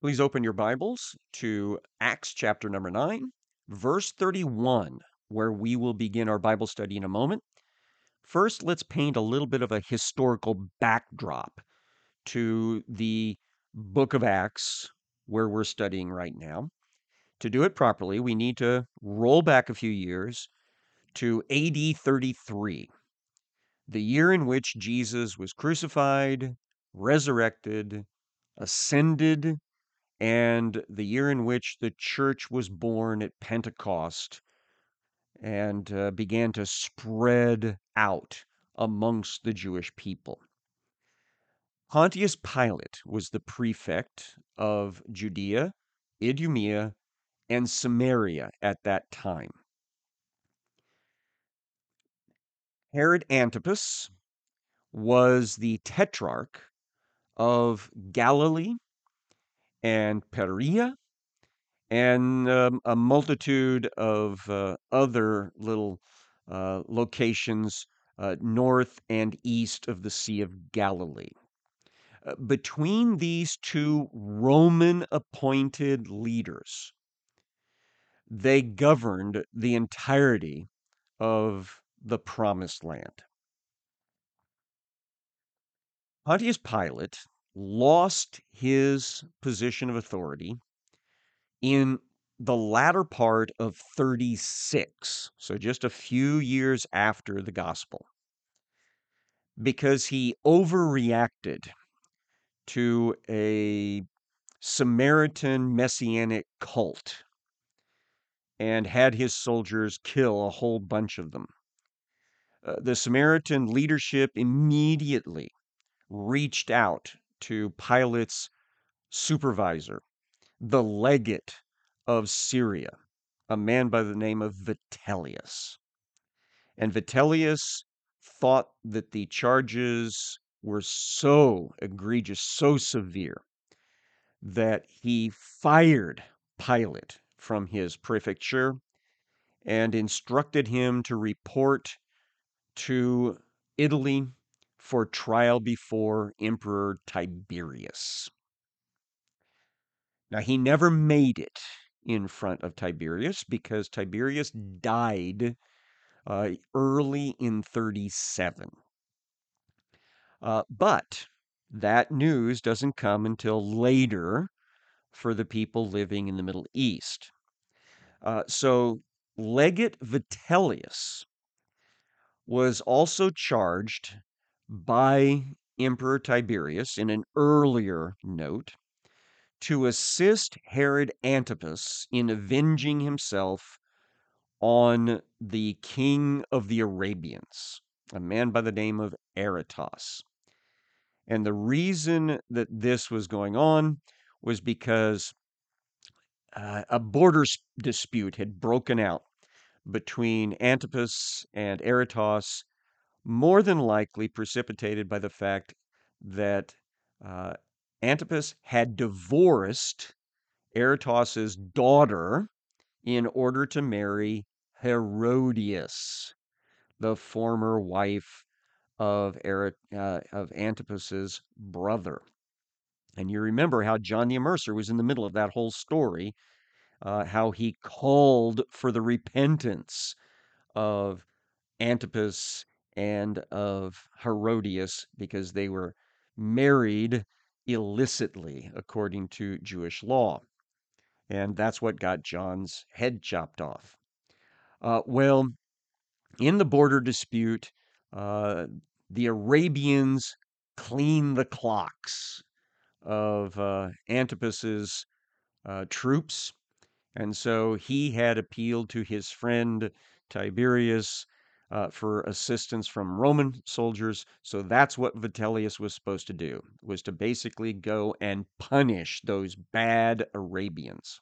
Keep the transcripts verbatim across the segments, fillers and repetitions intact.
Please open your Bibles to Acts chapter number nine, verse thirty-one, where we will begin our Bible study in a moment. First, let's paint a little bit of a historical backdrop to the book of Acts, where we're studying right now. To do it properly, we need to roll back a few years to A D thirty-three, the year in which Jesus was crucified, resurrected, ascended, and the year in which the church was born at Pentecost and uh, began to spread out amongst the Jewish people. Pontius Pilate was the prefect of Judea, Idumea, and Samaria at that time. Herod Antipas was the tetrarch of Galilee and Perea and um, a multitude of uh, other little uh, locations uh, north and east of the Sea of Galilee. Uh, between these two Roman appointed leaders, they governed the entirety of the Promised Land. Pontius Pilate lost his position of authority in the latter part of thirty-six, so just a few years after the gospel, because he overreacted to a Samaritan messianic cult and had his soldiers kill a whole bunch of them. Uh, the Samaritan leadership immediately reached out to Pilate's supervisor, the legate of Syria, a man by the name of Vitellius. And Vitellius thought that the charges were so egregious, so severe, that he fired Pilate from his prefecture and instructed him to report to Italy for trial before Emperor Tiberius. Now, he never made it in front of Tiberius because Tiberius died uh, early in thirty-seven. Uh, but that news doesn't come until later for the people living in the Middle East. Uh, so Legate Vitellius was also charged by Emperor Tiberius in an earlier note to assist Herod Antipas in avenging himself on the king of the Arabians, a man by the name of Aretas. And the reason that this was going on was because uh, a border dispute had broken out between Antipas and Aretas, more than likely precipitated by the fact that uh, Antipas had divorced Aretas's daughter in order to marry Herodias, the former wife of Ere- uh, of Antipas's brother. And you remember how John the Immerser was in the middle of that whole story, uh, how he called for the repentance of Antipas and of Herodias because they were married illicitly according to Jewish law. And that's what got John's head chopped off. Uh, well, in the border dispute, uh, the Arabians clean the clocks of uh, Antipas's uh, troops. And so he had appealed to his friend Tiberius uh, for assistance from Roman soldiers. So that's what Vitellius was supposed to do, was to basically go and punish those bad Arabians.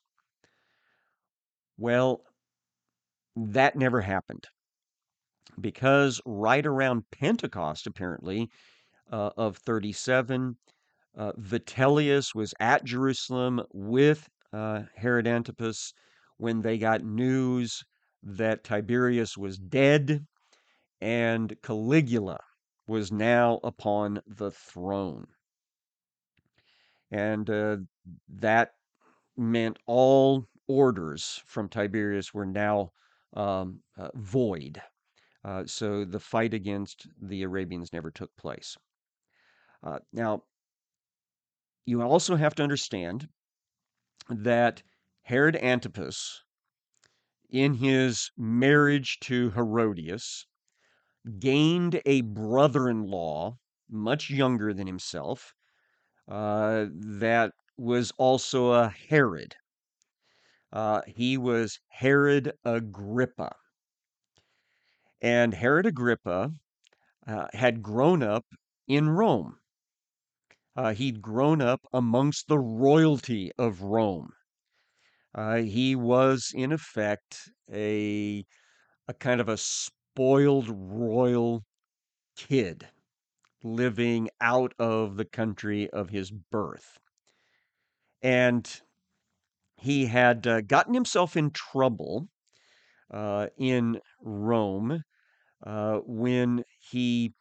Well, that never happened because right around Pentecost, apparently, uh, of thirty-seven, uh, Vitellius was at Jerusalem with uh, Herod Antipas when they got news that Tiberius was dead and Caligula was now upon the throne. And uh, that meant all orders from Tiberius were now um, uh, void. Uh, so the fight against the Arabians never took place. Uh, now, you also have to understand that Herod Antipas, in his marriage to Herodias, gained a brother in law much younger than himself uh, that was also a Herod. Uh, he was Herod Agrippa. And Herod Agrippa uh, had grown up in Rome. Uh, he'd grown up amongst the royalty of Rome. Uh, he was, in effect, a, a kind of a spoiled royal kid living out of the country of his birth. And he had uh, gotten himself in trouble uh, in Rome uh, when he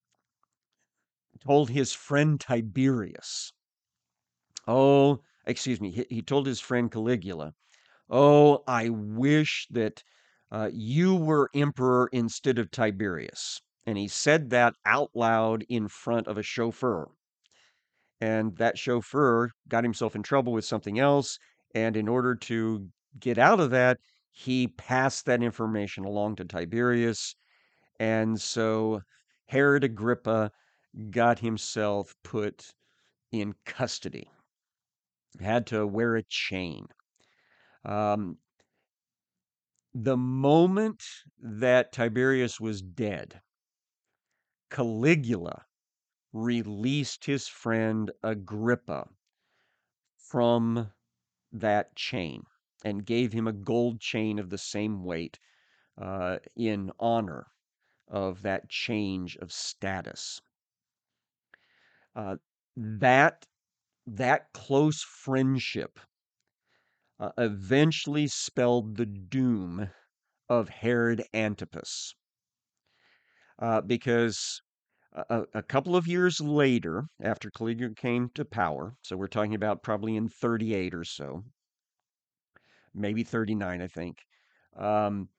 told his friend Tiberius, oh, excuse me, he, he told his friend Caligula, oh, I wish that uh, you were emperor instead of Tiberius. And he said that out loud in front of a chauffeur. And that chauffeur got himself in trouble with something else. And in order to get out of that, he passed that information along to Tiberius. And so Herod Agrippa got himself put in custody, had to wear a chain. Um, the moment that Tiberius was dead, Caligula released his friend Agrippa from that chain and gave him a gold chain of the same weight uh, in honor of that change of status. Uh, that that close friendship uh, eventually spelled the doom of Herod Antipas, uh, because a, a couple of years later, after Caligula came to power, so we're talking about probably in thirty-eight or so, maybe thirty-nine, I think. Um,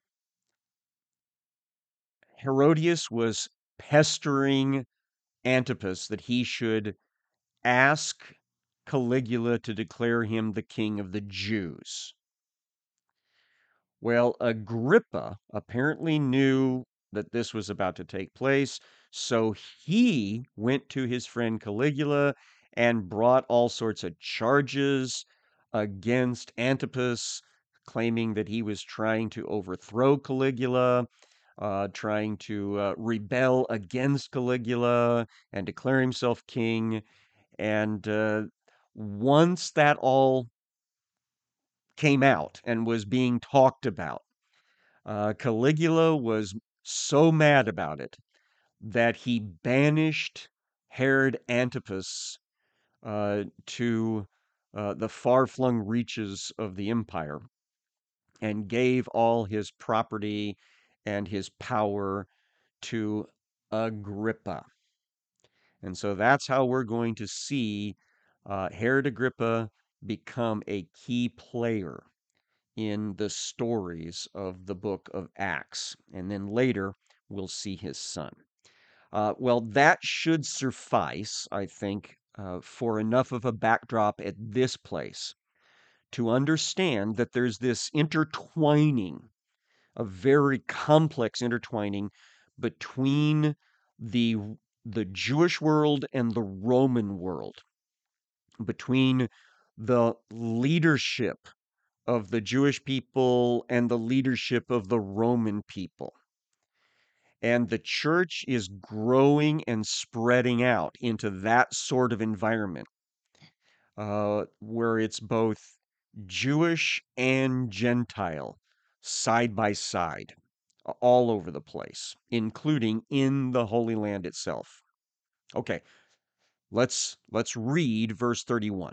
Herodias was pestering Antipas that he should ask Caligula to declare him the king of the Jews. Well, Agrippa apparently knew that this was about to take place, so he went to his friend Caligula and brought all sorts of charges against Antipas, claiming that he was trying to overthrow Caligula, uh, trying to uh, rebel against Caligula and declare himself king. And uh, once that all came out and was being talked about, uh, Caligula was so mad about it that he banished Herod Antipas uh, to uh, the far flung reaches of the empire and gave all his property and his power to Agrippa. And so that's how we're going to see uh, Herod Agrippa become a key player in the stories of the book of Acts. And then later, we'll see his son. Uh, well, that should suffice, I think, uh, for enough of a backdrop at this place to understand that there's this intertwining, a very complex intertwining between the the Jewish world and the Roman world, between the leadership of the Jewish people and the leadership of the Roman people. And the church is growing and spreading out into that sort of environment uh, where it's both Jewish and Gentile side by side, a- all over the place, including in the Holy Land itself. Okay, let's let's read verse thirty-one.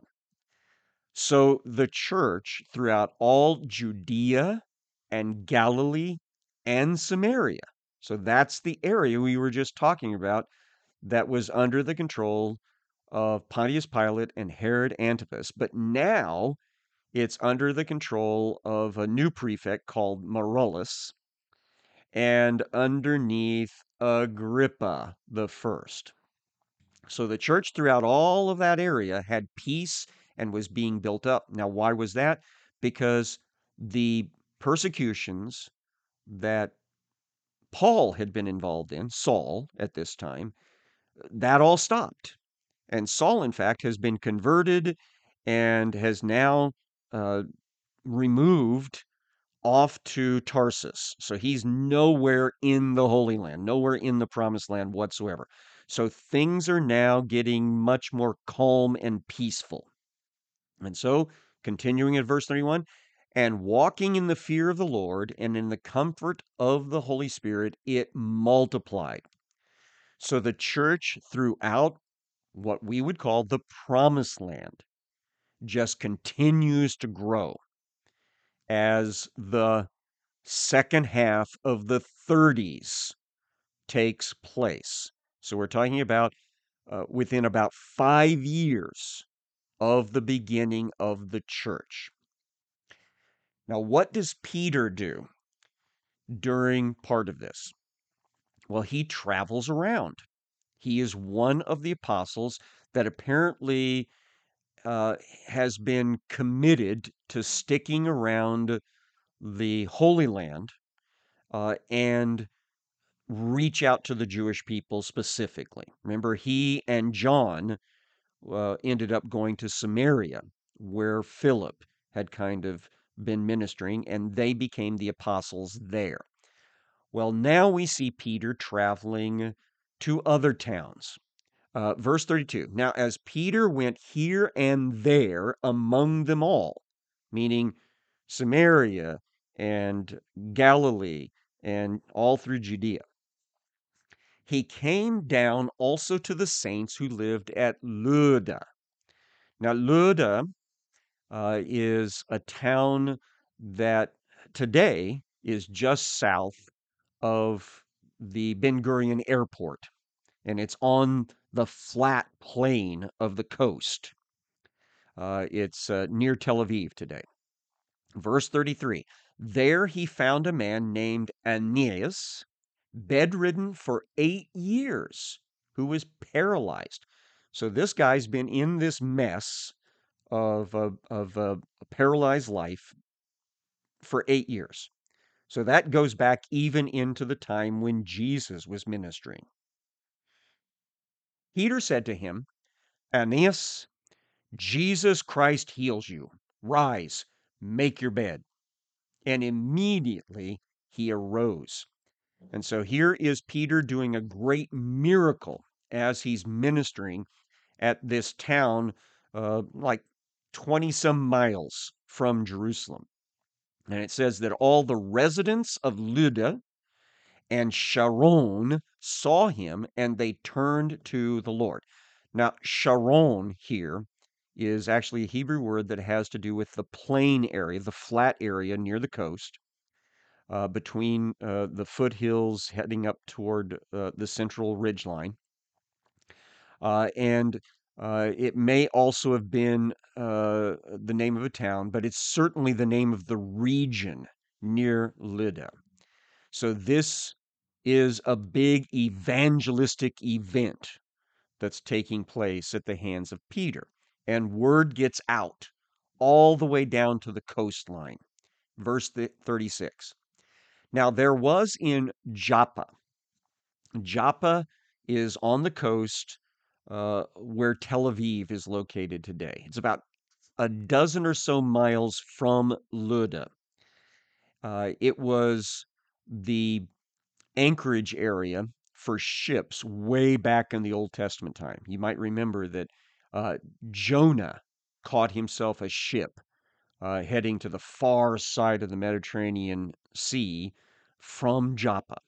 So the church throughout all Judea and Galilee and Samaria. So that's the area we were just talking about that was under the control of Pontius Pilate and Herod Antipas, but now it's under the control of a new prefect called Marullus and underneath Agrippa the first. So the church throughout all of that area had peace and was being built up. Now, why was that? Because the persecutions that Paul had been involved in, Saul at this time, that all stopped. And Saul, in fact, has been converted and has now uh, removed off to Tarsus. So he's nowhere in the Holy Land, nowhere in the Promised Land whatsoever. So things are now getting much more calm and peaceful. And so, continuing at verse thirty-one, and walking in the fear of the Lord and in the comfort of the Holy Spirit, it multiplied. So the church throughout what we would call the Promised Land just continues to grow as the second half of the thirties takes place. So we're talking about uh, within about five years of the beginning of the church. Now, what does Peter do during part of this? Well, he travels around. He is one of the apostles that apparently uh, has been committed to sticking around the Holy Land uh, and reach out to the Jewish people specifically. Remember, he and John uh, ended up going to Samaria, where Philip had kind of been ministering, and they became the apostles there. Well, now we see Peter traveling to other towns. Uh, verse thirty-two, now as Peter went here and there among them all, meaning Samaria and Galilee and all through Judea, he came down also to the saints who lived at Lydda. Now, Lydda uh, is a town that today is just south of the Ben Gurion Airport, and it's on the flat plain of the coast. Uh, it's uh, near Tel Aviv today. Verse thirty-three, there he found a man named Aeneas, bedridden for eight years, who was paralyzed. So this guy's been in this mess of a, of a paralyzed life for eight years. So that goes back even into the time when Jesus was ministering. Peter said to him, Aeneas, Jesus Christ heals you. Rise, make your bed. And immediately he arose. And so here is Peter doing a great miracle as he's ministering at this town, uh, like twenty some miles from Jerusalem. And it says that all the residents of Lydda and Sharon saw him and they turned to the Lord. Now, Sharon here is actually a Hebrew word that has to do with the plain area, the flat area near the coast, uh, between uh, the foothills heading up toward uh, the central ridgeline. Uh, and uh, it may also have been uh, the name of a town, but it's certainly the name of the region near Lydda. So this is a big evangelistic event that's taking place at the hands of Peter. And word gets out all the way down to the coastline. Verse thirty-six. Now there was in Joppa. Joppa is on the coast uh, where Tel Aviv is located today. It's about a dozen or so miles from Lydda. Uh, it was the anchorage area for ships way back in the Old Testament time. You might remember that uh, Jonah caught himself a ship uh, heading to the far side of the Mediterranean Sea from Joppa.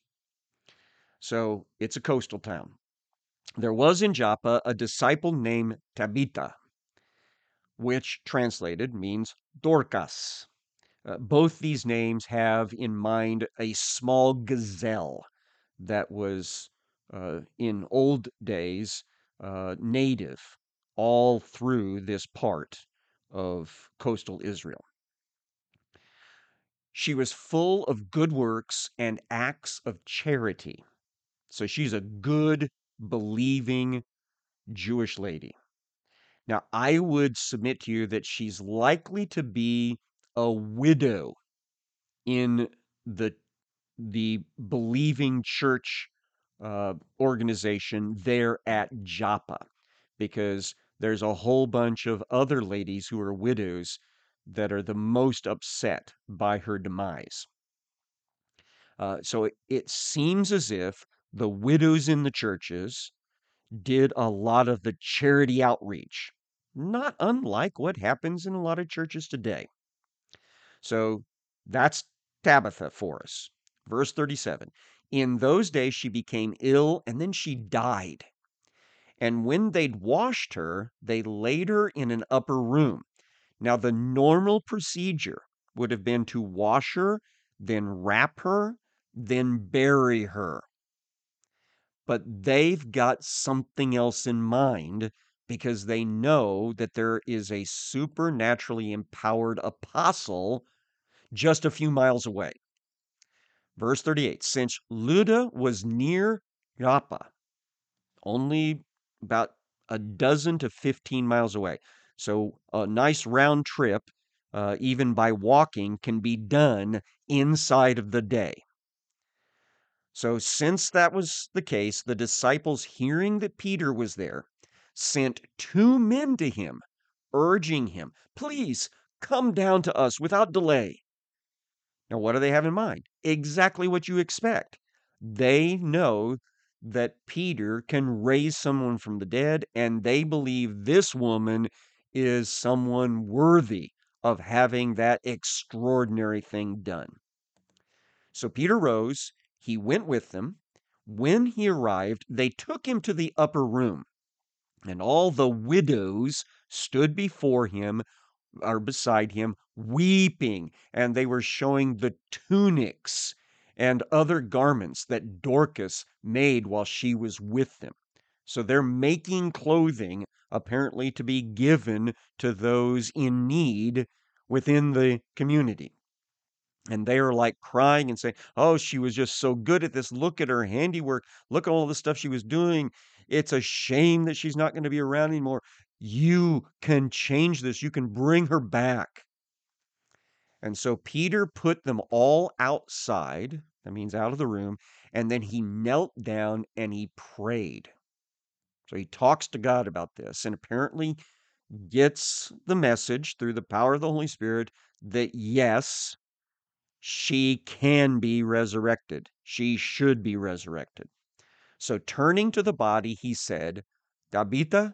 So it's a coastal town. There was in Joppa a disciple named Tabitha, which translated means Dorcas. Uh, both these names have in mind a small gazelle that was uh, in old days uh, native all through this part of coastal Israel. She was full of good works and acts of charity. So she's a good, believing Jewish lady. Now, I would submit to you that she's likely to be a widow in the the believing church uh, organization there at Joppa, because there's a whole bunch of other ladies who are widows that are the most upset by her demise. Uh, so it, it seems as if the widows in the churches did a lot of the charity outreach, not unlike what happens in a lot of churches today. So that's Tabitha for us. Verse thirty-seven. In those days she became ill and then she died. And when they'd washed her, they laid her in an upper room. Now, the normal procedure would have been to wash her, then wrap her, then bury her. But they've got something else in mind because they know that there is a supernaturally empowered apostle just a few miles away. Verse thirty-eight, since Lydda was near Joppa, only about a dozen to fifteen miles away. So a nice round trip, uh, even by walking, can be done inside of the day. So since that was the case, the disciples, hearing that Peter was there, sent two men to him, urging him, please come down to us without delay. Now, what do they have in mind? Exactly what you expect. They know that Peter can raise someone from the dead, and they believe this woman is someone worthy of having that extraordinary thing done. So Peter rose, he went with them. When he arrived, they took him to the upper room, and all the widows stood before him or beside him, weeping, and they were showing the tunics and other garments that Dorcas made while she was with them. So they're making clothing apparently to be given to those in need within the community. And they are like crying and saying, oh, she was just so good at this. Look at her handiwork. Look at all the stuff she was doing. It's a shame that she's not going to be around anymore. You can change this. You can bring her back. And so Peter put them all outside. That means out of the room. And then he knelt down and he prayed. So he talks to God about this and apparently gets the message through the power of the Holy Spirit that yes, she can be resurrected. She should be resurrected. So turning to the body, he said, Tabitha,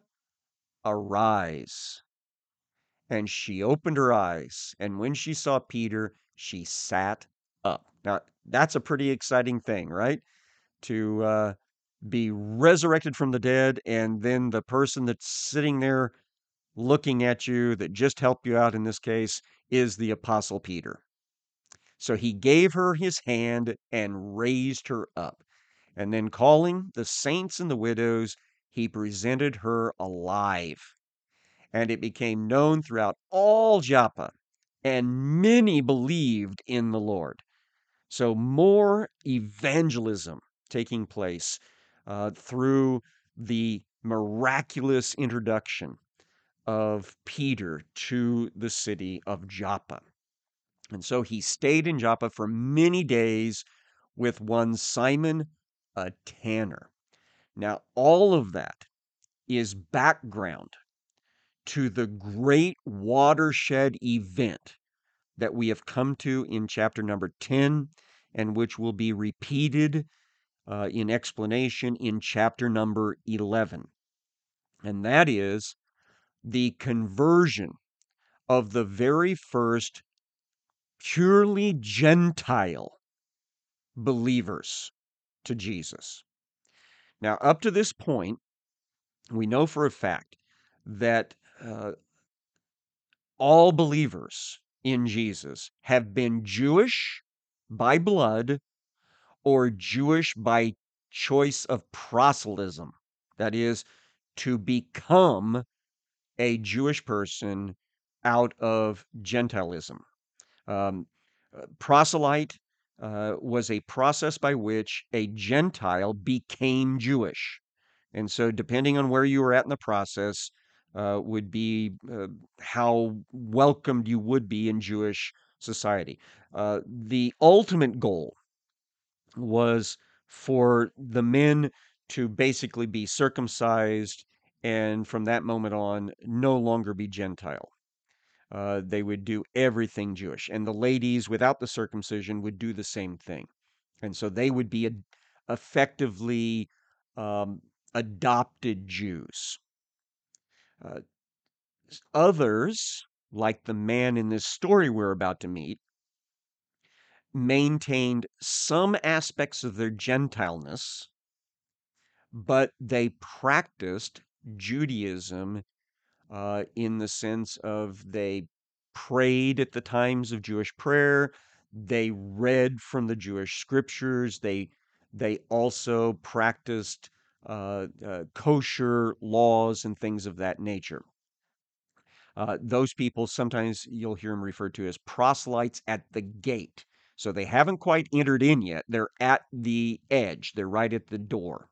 arise. And she opened her eyes. And when she saw Peter, she sat up. Now, that's a pretty exciting thing, right? To uh, be resurrected from the dead, and then the person that's sitting there looking at you that just helped you out in this case is the Apostle Peter. So he gave her his hand and raised her up. And then calling the saints and the widows, he presented her alive. And it became known throughout all Joppa, and many believed in the Lord. So more evangelism taking place uh, through the miraculous introduction of Peter to the city of Joppa. And so he stayed in Joppa for many days with one Simon, a tanner. Now, all of that is background to the great watershed event that we have come to in chapter number ten, and which will be repeated uh, in explanation in chapter number eleven. And that is the conversion of the very first purely Gentile believers to Jesus. Now, up to this point, we know for a fact that uh, all believers in Jesus have been Jewish by blood or Jewish by choice of proselytism. That is, to become a Jewish person out of Gentilism. Um, uh, proselyte uh, was a process by which a Gentile became Jewish. And so, depending on where you were at in the process, uh, would be uh, how welcomed you would be in Jewish society. Uh, the ultimate goal was for the men to basically be circumcised and from that moment on no longer be Gentile. Uh, they would do everything Jewish. And the ladies without the circumcision would do the same thing. And so they would be ad- effectively um, adopted Jews. Uh, Others, like the man in this story we're about to meet, maintained some aspects of their Gentileness, but they practiced Judaism uh, in the sense of they prayed at the times of Jewish prayer. They read from the Jewish scriptures. They they also practiced uh, uh, kosher laws and things of that nature. Uh, those people, sometimes you'll hear them referred to as proselytes at the gate. So they haven't quite entered in yet. They're at the edge. They're right at the door.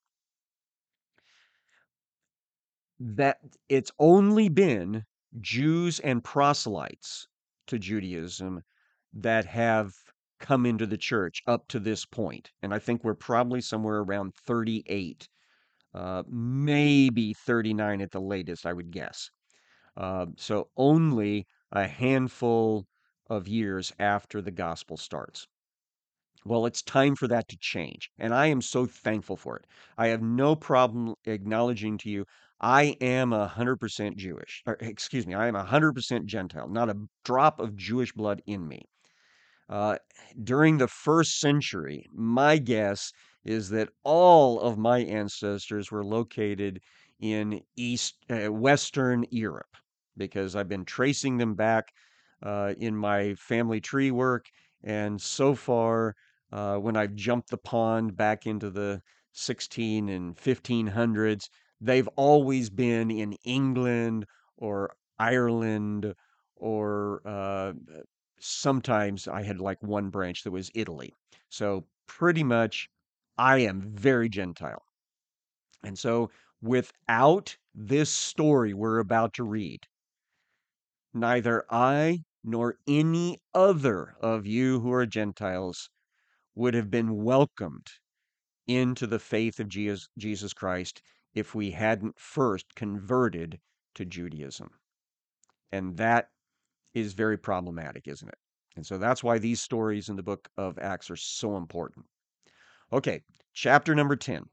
That it's only been Jews and proselytes to Judaism that have come into the church up to this point. And I think we're probably somewhere around thirty-eight, uh, maybe thirty-nine at the latest, I would guess. Uh, so only a handful of years after the gospel starts. Well, it's time for that to change. And I am so thankful for it. I have no problem acknowledging to you, I am a 100% Jewish. Or, excuse me, I am a 100% Gentile, not a drop of Jewish blood in me. Uh, During the first century, my guess is that all of my ancestors were located in East, uh, Western Europe, because I've been tracing them back uh, in my family tree work. And so far, uh, when I've jumped the pond back into the sixteen and fifteen hundreds, they've always been in England or Ireland or uh, sometimes I had like one branch that was Italy. So pretty much I am very Gentile. And so without this story we're about to read, neither I nor any other of you who are Gentiles would have been welcomed into the faith of Jesus, Jesus Christ if we hadn't first converted to Judaism. And that is very problematic, isn't it? And so that's why these stories in the book of Acts are so important. Okay, chapter number ten.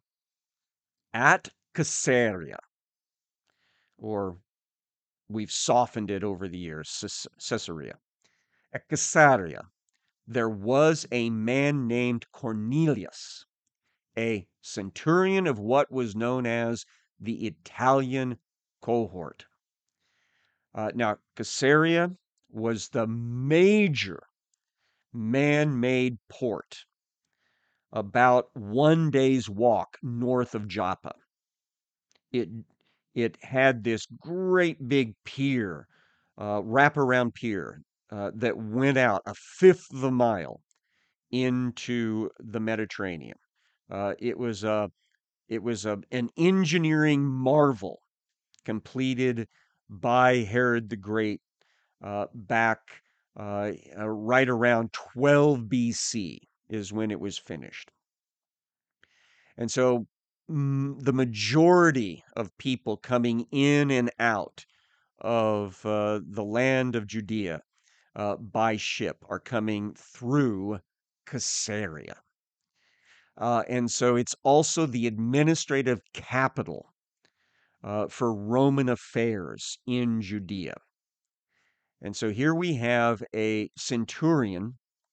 At Caesarea, or we've softened it over the years, Caesarea. At Caesarea, there was a man named Cornelius, a centurion of what was known as the Italian cohort. Uh, now, Caesarea was the major man made port about one day's walk north of Joppa. It it had this great big pier, uh, wraparound pier uh, that went out a fifth of a mile into the Mediterranean. Uh, it was a it was a, an engineering marvel completed by Herod the Great uh, back uh, uh, right around twelve B C is when it was finished. And so mm, the majority of people coming in and out of uh, the land of Judea uh, by ship are coming through Caesarea. Uh, and so it's also the administrative capital uh, for Roman affairs in Judea. And so here we have a centurion,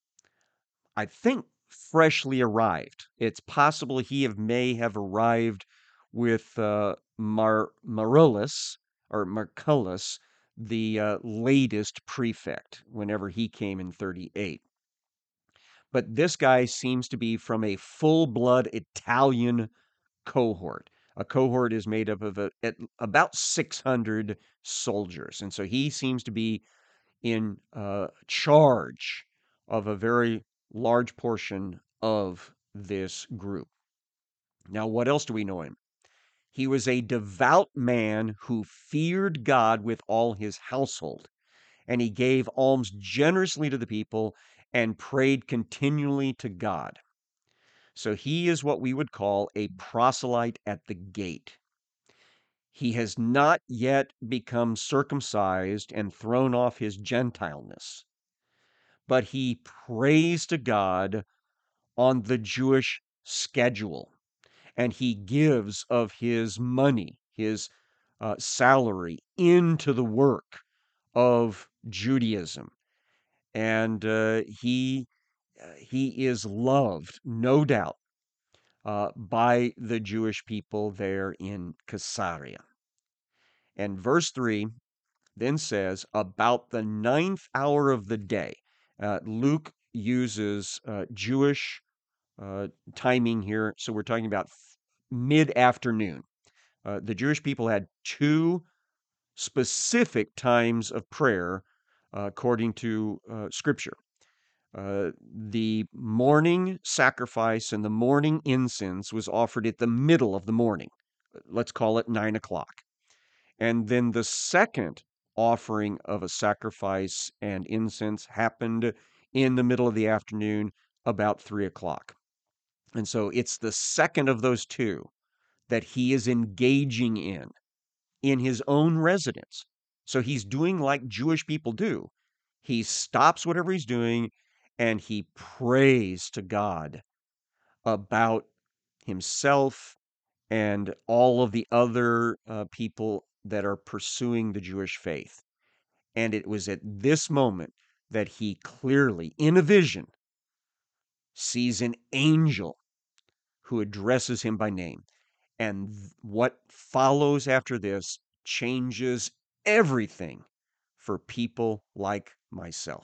I think freshly arrived. It's possible he have, may have arrived with uh, Mar Marulus or Marcellus, the uh, latest prefect, whenever he came in thirty-eight. But this guy seems to be from a full blood Italian cohort. A cohort is made up of a, at about six hundred soldiers. And so he seems to be in uh, charge of a very large portion of this group. Now, what else do we know him? He was a devout man who feared God with all his household, and he gave alms generously to the people and prayed continually to God. So he is what we would call a proselyte at the gate. He has not yet become circumcised and thrown off his Gentileness, but he prays to God on the Jewish schedule, and he gives of his money, his uh, salary, into the work of Judaism. And uh, he uh, he is loved, no doubt, uh, by the Jewish people there in Caesarea. And verse three then says, about the ninth hour of the day. Uh, Luke uses uh, Jewish uh, timing here, so we're talking about mid afternoon. Uh, the Jewish people had two specific times of prayer uh, according to uh, Scripture. Uh, the morning sacrifice and the morning incense was offered at the middle of the morning. Let's call it nine o'clock. And then the second offering of a sacrifice and incense happened in the middle of the afternoon, about three o'clock. And so it's the second of those two that he is engaging in, in his own residence. So he's doing like Jewish people do. He stops whatever he's doing and he prays to God about himself and all of the other uh, people that are pursuing the Jewish faith. And it was at this moment that he clearly, in a vision, sees an angel who addresses him by name. And th- what follows after this changes everything for people like myself.